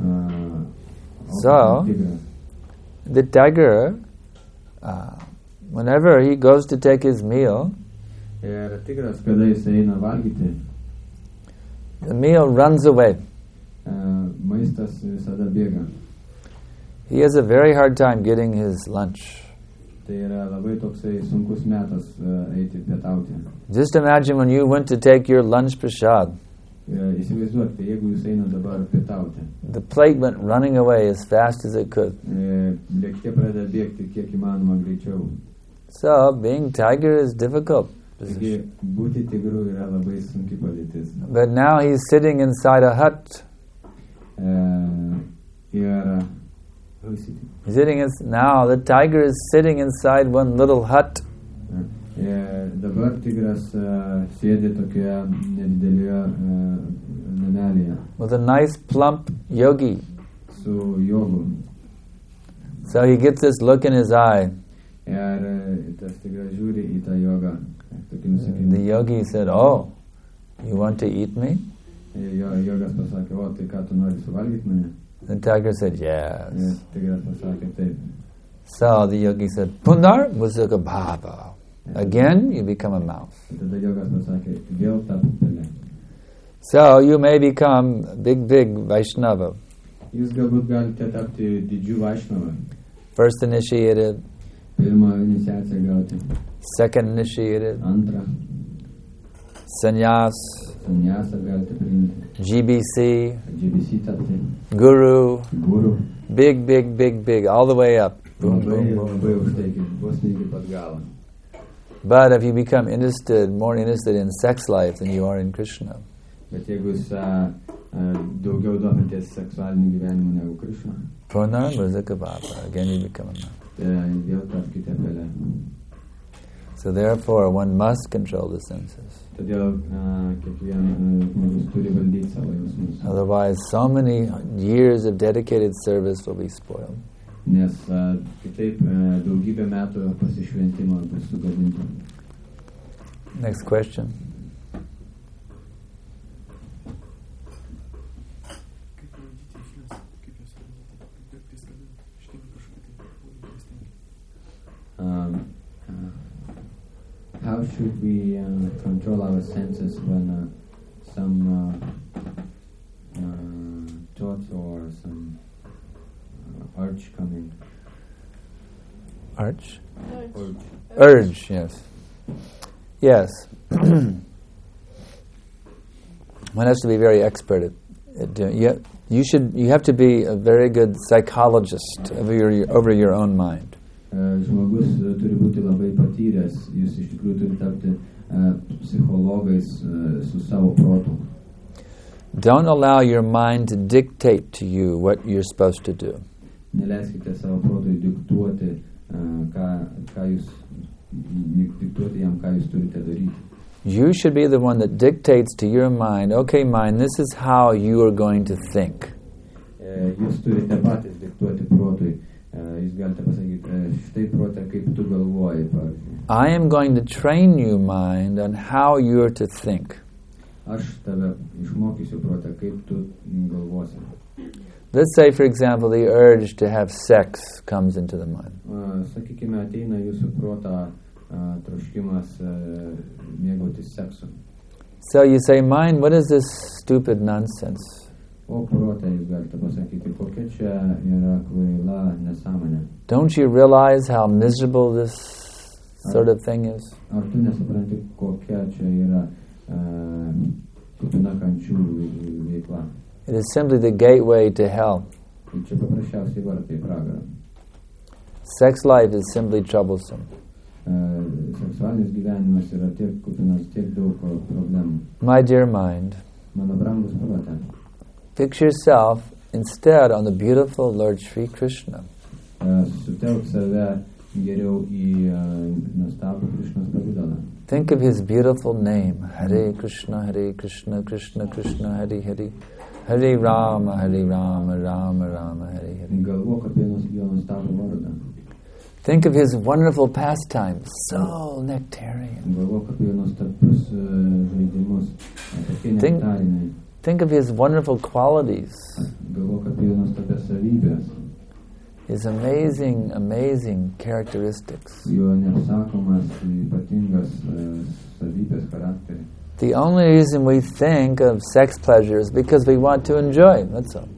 so tigrą. The tiger, whenever he goes to take his meal, Ir tigras, kada jis eina valgyti, the meal runs away. Maistas visada bėga. He has a very hard time getting his lunch. Tai yra labai toksai sunkus metas eiti pietauti. Just imagine when you went to take your lunch prasad. Įsivaizduokite, jeigu jūs eina dabar pietauti. The plate went running away as fast as it could. Lėkštė pradeda bėgti kiek įmanoma greičiau. So being tiger is difficult. Taigi būti tigru yra labai sunki padėtis. But now he's sitting inside a hut. Now the tiger is sitting inside one little hut. Dabar tigras sėdi tokioje nedidelėje namelėje. With a nice plump yogi. Su jogu. So he gets this look in his eye. Ir tas tigras žiūri į tą jogą. The yogi said, oh, you want to eat me? Jogas pasakė, o tai ką tu nori suvalgyti mane? The tiger said, yes. Tigras pasakė taip. So the yogi said, Punar musika bhava. Again, you become a mouse. Tada jogas pasakė, vėl tapo pele. So you may become big Vaishnava. Jūs galbūt galite tapti didžiu Vaishnava. First initiated. Pirmą iniciaciją gauti. Second initiated. Antrą. Sannyas. Sannyasą galite priimti. GBC tapti. Guru. Big. All the way up. Labai užtai, vos ne iki pat galo. But if you become more interested in sex life than you are in Krishna. Bet jeigu jūs daugiau domitės seksualiniu gyvenimu negu Krishna. Punar musika bhava. Again you become a man. vėl tapkite pele. So therefore, one must control the senses. Todėl kiekvienas žmogus turi valdyti savo jausmus. Otherwise, so many years of dedicated service will be spoiled. Nes kitaip daugybę metų pasišventimo bus sugadinta. Next question. How should we control our senses when some thoughts or some urge come in? Urge? Urge. Urge, yes. Yes. One has to be very expert at doing it. You have to be a very good psychologist over your own mind. Žmogus turi būti labai patyręs, jūs iš tikrųjų turi tapti psichologais su savo protu. Don't allow your mind to dictate to you what you're supposed to do. Neleiskite savo protui diktuoti, ką jūs diktuoti jam, ką jūs turite daryti. You should be the one that dictates to your mind, okay, mind, this is how you are going to think. Jūs turite patys diktuoti protui. Jūs galite pasakyti, štai prote, kaip tu galvoji, pavyzdžiui. I am going to train you, mind, on how you are to think. Aš tave išmokysiu protą, kaip tu galvosi. Let's say, for example, the urge to have sex comes into the mind. Sakykime, ateina jūsų protą troškimas mėgautis seksu. So you say, mind, what is this stupid nonsense? O protą jūs galite pasakyti, kokia čia yra kvaila nesąmonė. Don't you realize how miserable this sort of thing is? Ar tu nesupranti, kokia čia yra kupina kančių veikla? It is simply the gateway to hell. Čia paprasčiausiai vartai į pragarą. Sex life is simply troublesome. Seksualinis gyvenimas yra tiek kupinas, tiek daug problemų. My dear mind, Mano brangus prote, fix yourself instead on the beautiful Lord Sri Krishna. Sutelk save geriau į nuostabų Krišnos pavidalą. Think of his beautiful name, Hare Krishna, Krishna Krishna, Hare Hare, Hare Rama, Rama Rama, Hare Hare. Galvok apie jo nuostabų vardą. Think of his wonderful pastimes, so nectarian. Galvok apie jo nuostabius žaidimus, tokie nektariniai. Think of his wonderful qualities, Galvok apie jo nuostabias savybės, his amazing characteristics. jo neapsakomas ypatingas savybės charakterį. The only reason we think of sex pleasure is because we want to enjoy, that's all.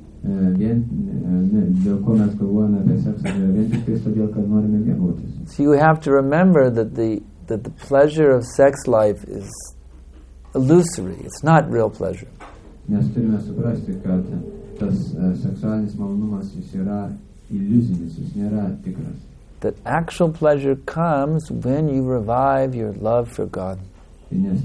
Dėl ko mes galvojame apie seksą, vien tik tai todėl, kad norime mėgautis. So you have to remember that the pleasure of sex life is illusory. It's not real pleasure. Mes turime suprasti, kad tas seksualinis malonumas jis yra iliuzinis, jis nėra tikras. That actual pleasure comes when you revive your love for God. Nes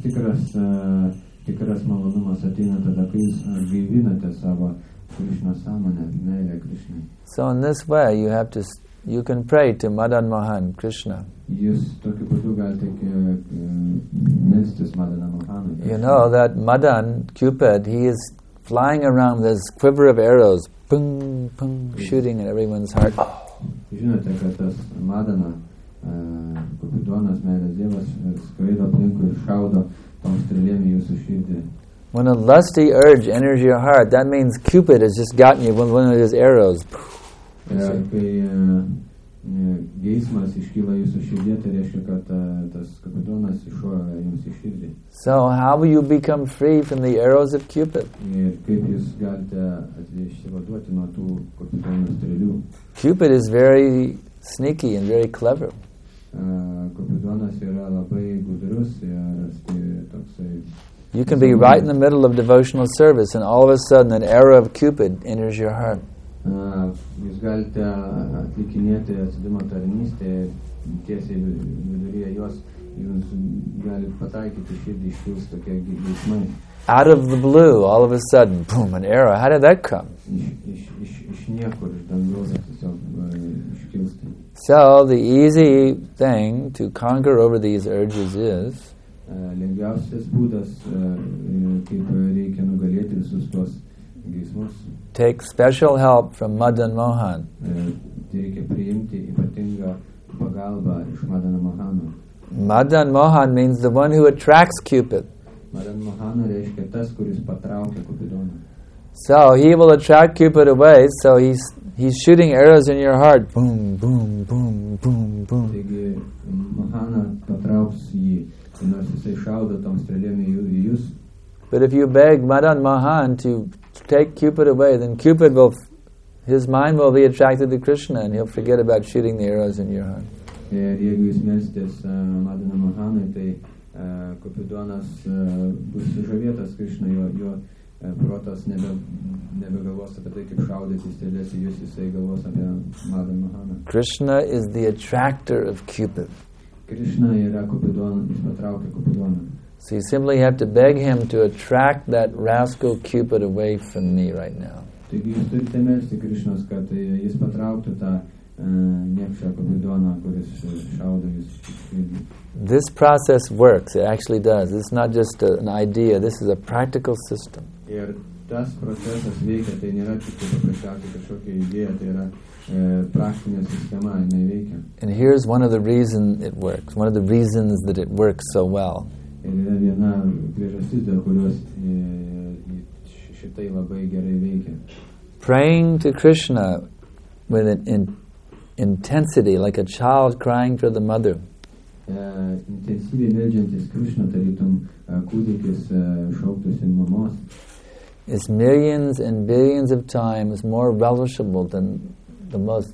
tikras malonumas ateina tada, kai jūs gaivinate savo Krishna sąmonę, meilę Krishnai. So in this way you can pray to Madan Mohan, Krishna. Jūs tokiu būdu galite melstis Madana Mohanui. You know that Madan, Cupid, he is flying around with this quiver of arrows, pung, pung, shooting at everyone's heart. Žinote, kad tas Madana, Kupidonas, meilės dievas, skraido aplinkui ir šaudo tom strėlėm į jūsų širdį. When a lusty urge enters your heart, that means Cupid has just gotten you with one of his arrows. Kai geismas iškyla jūsų širdį, tai reiškia, kad tas Kupidonas iššovė jums į širdį. So how will you become free from the arrows of Cupid? Ir kaip jūs galite išsivaduoti nuo tų Kupidono strėlių? Cupid is very sneaky and very clever. Kupidonas yra labai gudrus ir toksai. You can be right in the middle of devotional service and all of a sudden an arrow of Cupid enters your heart. Jūs galite atlikinėti atsidimo tarnystę tiesiai viduryje jos jums gali pataikyti širdį, iškils tokie geismai. Out of the blue, all of a sudden, boom, an arrow. How did that come? Iš niekur, iš dangaus tiesiog iškils. So the easy thing to conquer over these urges is lengviausias būdas, kaip reikia nugalėti visus tos geismus. Take special help from Madan Mohan. Reikia priimti ypatingą pagalbą iš Madana Mohano. Madan Mohan means the one who attracts Cupid. Madan Mohana reiškia tas, kuris patraukia Kupidoną. So he will attract Cupid away, so he's shooting arrows in your heart. Boom, boom, boom, boom, boom. Taigi Mohana patrauks jį, nors jisai šaudo tom strėlėm į jūs. But if you beg Madan Mohan to take Cupid away, then Cupid his mind will be attracted to Krishna and he'll forget about shooting the arrows in your heart. Ir jeigu jūs melsitės Madana Mohanui, tai Kupidonas bus sužavėtas Krishna, jo protas nebegalvos apie tai, kaip šaudyti strėlės į jūs, jisai galvos apie Madana Mohaną. Krishna is the attractor of Cupid. Krishna yra Kupidoną, jis patraukia Kupidoną. So you simply have to beg him to attract that rascal Cupid away from me right now. Taigi jūs turite melsti Krishnos, kad jis patrauktų tą niekšą Kupidoną, kuris šaudo jūs. This process works. It actually does. It's not just an idea. This is a practical system. Ir tas procesas veikia, tai nėra tik paprasčiausiai kažkokia idėja, tai yra praktinė sistema, jinai veikia. And here's one of the reasons it works. One of the reasons that it works so well. Ir yra viena priežastis, dėl kurios šitai labai gerai veikia. Praying to Krishna with an intensity, like a child crying for the mother. Intensyviai meldžiantis Krishna, tarytum kūdikis šauktųsi mamos. Is millions and billions of times more relishable than the most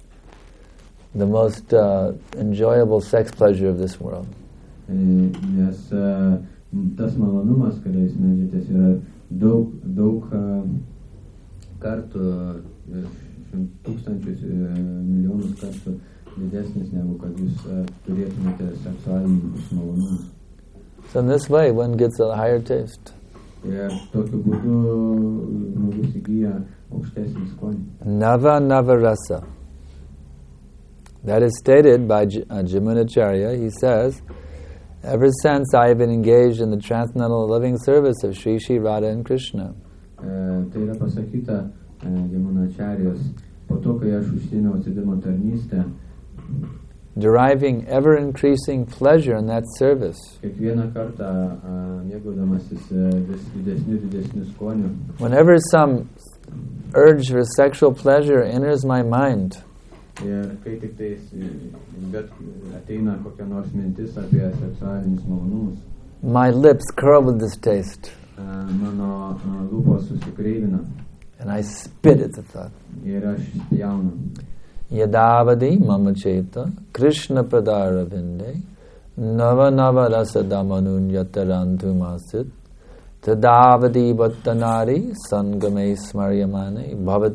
enjoyable sex pleasure of this world. Nes tas malonumas, kada jūs meldžiatės, yra daug kartų, tūkstančius, milijonus kartų didesnis negu kad jūs turėtumėte seksualinius malonumus. So in this way, one gets a higher taste. Ir tokiu būdu žmogus įgyja aukštesnį skonį. Nava rasa. That is stated by Jamunacharya. He says, ever since I have been engaged in the transcendental loving service of Shri Shri Radha and Krishna, Tai yra pasakyta Jamunacharyos, po to, kai aš užsiėmiau atsidavimo tarnystę, deriving ever-increasing pleasure in that service. Kiekvieną kartą mėgaudamasis vis didesniu skoniu. Whenever some urge for sexual pleasure enters my mind, Ir kai tik tais bet ateina kokia nors mintis apie seksualinius malonumus, my lips curl with distaste, mano lūpos susikreivina and I spit at the thought. ir aš spjaunu. Yadavadi mama cheta Krishna padara vinde nava rasa damanun yatarantu masit tadavadi bhattanari sangame smaryamane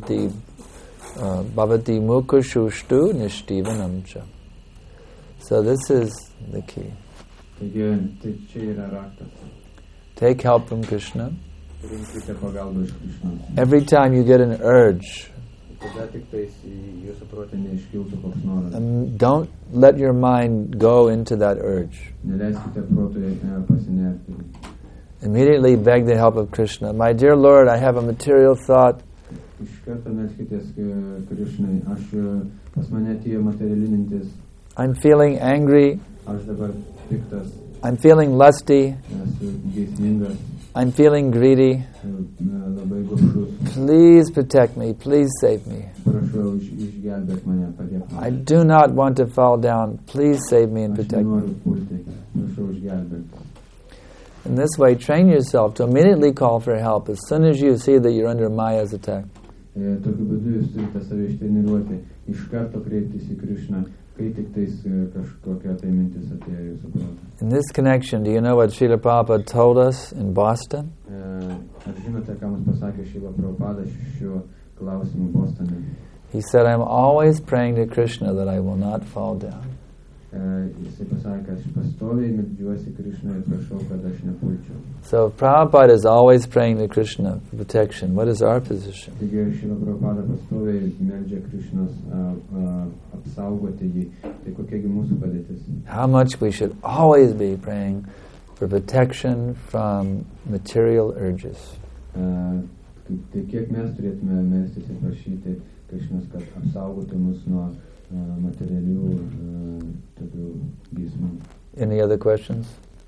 bhavati mukha shushtu nishtivanamcha. So this is the key. Taigi, tai čia yra raktas. Take help from Krishna. Rinkite pagalbą iš Krishnos. Every time you get an urge, Tada tik tais jūsų protė neiškiltų koks noras. don't let your mind go into that urge. Neleiskite protui pasinerti. Immediately beg the help of Krishna. My dear Lord, I have a material thought. Iš karto melskitės Krishnai. Aš pas mane atėjo materiali mintis. I'm feeling angry. Aš dabar piktas. I'm feeling lusty. Esu geismingas. I'm feeling greedy. Labai gobšus. Please protect me. Please save me. Prašau, išgelbėk mane, padėk man. I do not want to fall down. Please save me and Aš protect me. nenoriu pulti. Prašau, išgelbėk. In this way, train yourself to immediately call for help as soon as you see that you're under Maya's attack. Tokiu būdu jūs turite save ištreniruoti, iš karto kreiptis į Krishną, kai tik tais kažkokia tai mintis atėjo jūsų protą. In this connection, do you know what Srila Prabhupada told us in Boston? Ar žinote, ką mums pasakė Srila Prabhupada šiuo klausimu Bostone? He said, I'm always praying to Krishna that I will not fall down. Jisai pasakė, aš pastoviai meldžiuosi Krišną ir prašau, kad aš nepulčiau. So Prabhupada is always praying to Krishna for protection. What is our position? Taigi Šrila Prabhupada pastoviai meldžia Krišnos apsaugoti jį. Tai kokiagi mūsų padėtis? How much we should always be praying for protection from material urges. Tai kiek mes turėtume melstis ir prašyti Krišnos, kad apsaugotų mus nuo materialių tokių geismų. Any other questions?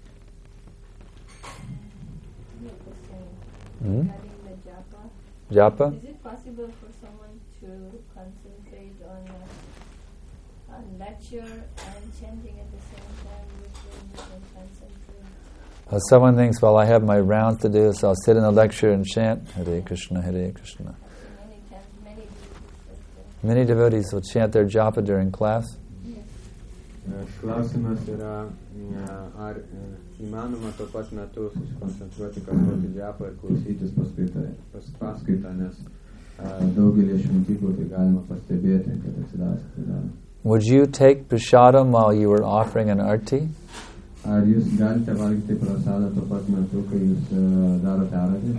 Having the japa. Japa? Is it possible for someone to concentrate on a lecture and chanting at the same time, which you can concentrate? Someone thinks, well, I have my rounds to do, so I'll sit in the lecture and chant Hare Krishna, Hare Krishna. Many devotees will chant their japa during class. Klausimas yra, ar įmanoma tuo pat metu susikoncentruoti kartuoti džapą ir klausytis paskaitą, nes daugelį šventyklų tai galima pastebėti, kad atsidaro. Would you take prasadam while you were offering an arti? Ar jūs galite valgyti prasadą tuo pat metu, kai jūs darote aratį?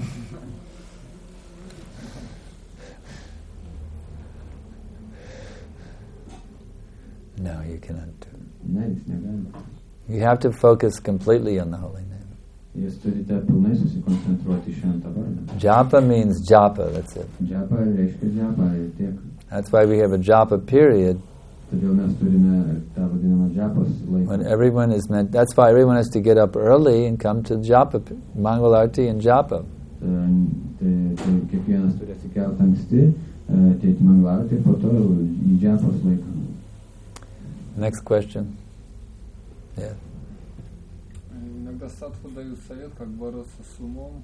No, you cannot do it. Ne, jūs negalite. You have to focus completely on the holy name. Jūs turite pilnai susikoncentruoti šventą vardą. Japa means japa, that's it. Japa reiškia japa ir tiek. That's why we have a japa period. Todėl mes turime tą vadinamą japos laiką. When everyone is meant, that's why everyone has to get up early and come to japa, Mangalarti and japa. Kiekvienas turi atsikelti anksti, ateiti Mangalarti ir po to į japos laiką. Next question. Yeah. Иногда садху дают совет, как бороться с умом.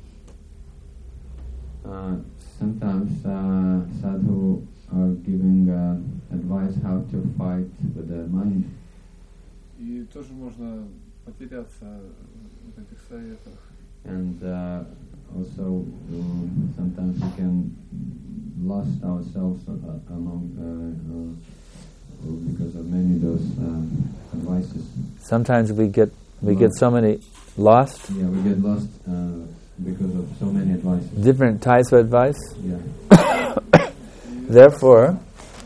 Sometimes sadhu are giving advice how to fight with the mind. И тоже можно потеряться в этих советах. And also sometimes we can lost ourselves among because of many of those advices. Sometimes we get so many lost. Yeah, we get lost because of so many advices. Different types of advice. Yeah. Therefore,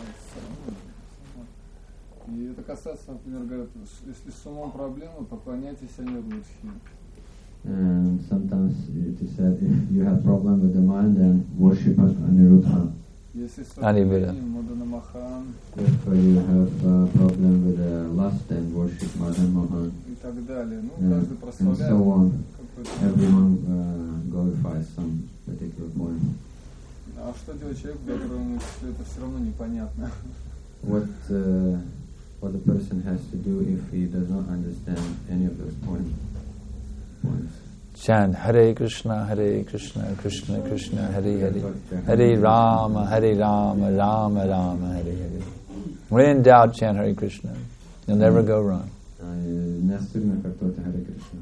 И это касается, например, говорят, если с умом проблемы, поклоняйтесь Анирудхи. And sometimes it is said if you have problem with the mind, then worship Aniruddha. Если с Анивида. вожделением, Мадана Махан If you have problem with the lust, then worship Madan Mohan. и так далее. Ну, каждый And прославляет so on. какой-то. Everyone glorifies some particular point. А что делать человеку, которому все это все равно непонятно? What the person has to do if he does not understand any of those points. chant Hare Krishna, Krishna Krishna, Hare Hare, Hare Rama, Rama Rama, Hare Hare. When in doubt, chant Hare Krishna. You'll never go wrong. Mes turime kartuoti Hare Krishna.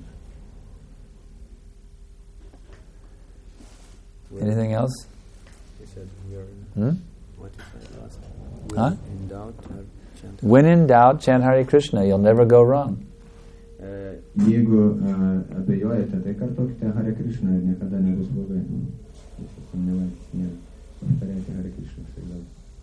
Anything else? He said we are what you said last time. Huh? In doubt, chant. When in doubt, chant Hare Krishna. You'll never go wrong. Jeigu abejojate, tai kartokite Hare Krishna ir niekada nebus blogai. Повторяйте Hare Krishna всегда.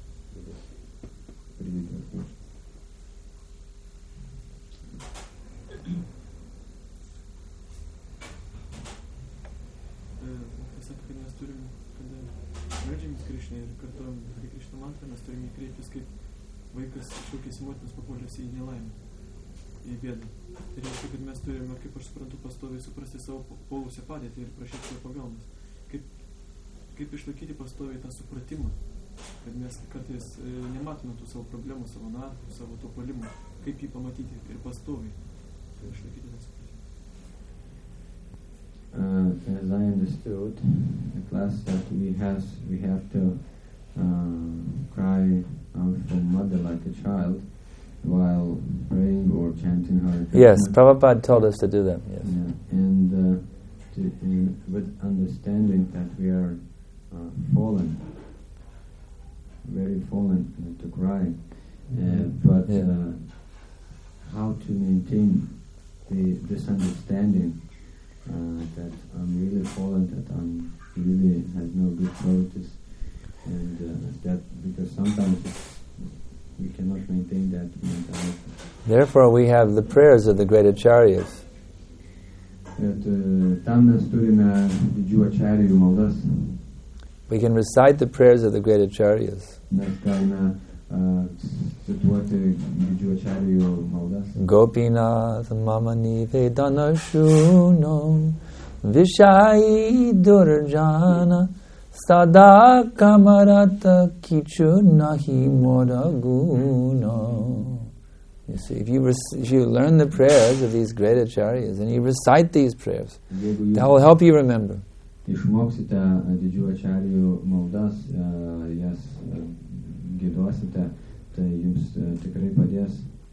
Mes turim, kada meldžiamės Krishna ir kartuojam Hare Krishna mantrą, mes turime kreiptis kaip vaikas šaukėsi motinos papuolęs į nelaimę, į bėdą. Tai reiškia, kad mes turime, kaip aš suprantu, pastoviai suprasti savo puolusią padėtį ir prašyti jo pagalbos. Kaip išlaikyti pastoviai tą supratimą, kad mes kartais nematome tų savo problemų, savo narkų, savo to puolimo, kaip jį pamatyti ir pastoviai išlaikyti tą supratimą. As I understood, the class that we have to cry out for mother like a child while praying or chanting Hare Krishna. Yes, Prabhupada told us to do that. Yes. Yeah. And with understanding that we are fallen, very fallen to cry, but how to maintain this understanding that I'm really fallen, that I'm really have no good qualities, and that because sometimes we cannot maintain that mentality. Therefore, we have the prayers of the great acharyas. Tam mes turime didžių acharyų maldas. We can recite the prayers of the great acharyas. Mes galime cituoti didžių acharyų maldas. Gopinath mama nivedana shuno Vishai durjana sada kamarata kichu nahi moraguno. You see, if you learn the prayers of these great acharyas and you recite these prayers, that will help you remember. Išmoksite didžių acharyų maldas, jas giedosite, tai jums tikrai padės.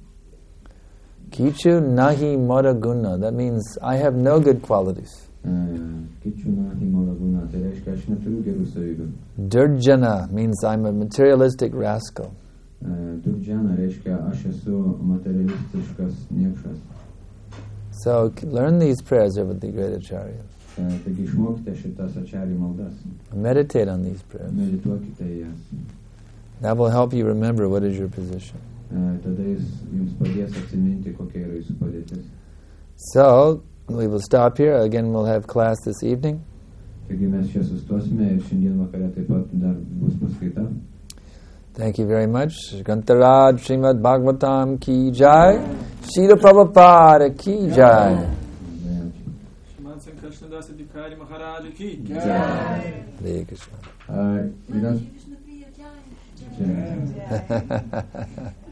Kichu nahi moraguna, that means I have no good qualities. Kichu nahi moraguna, tai reiškia aš neturiu gerų savybių. Durjana means I'm a materialistic rascal. Durjana reiškia aš esu materialistiškas niekšas. So learn these prayers of the great acharyas. Taigi išmokite šitas acharyų maldas. Meditate on these prayers. Medituokite jas. That will help you remember what is your position. Tada jums padės atsiminti, kokia yra jūsų padėtis. So, we will stop here. Again, we'll have class this evening. Taigi mes čia sustosime ir šiandien vakare taip pat dar bus paskaita. Thank you very much. Grantaraj Srimad Bhagavatam ki jai. Srila Prabhupada ki jai. Shriman Sankarshnadasa Dikari Maharaj ki Jai. Hare Krishna. Jai.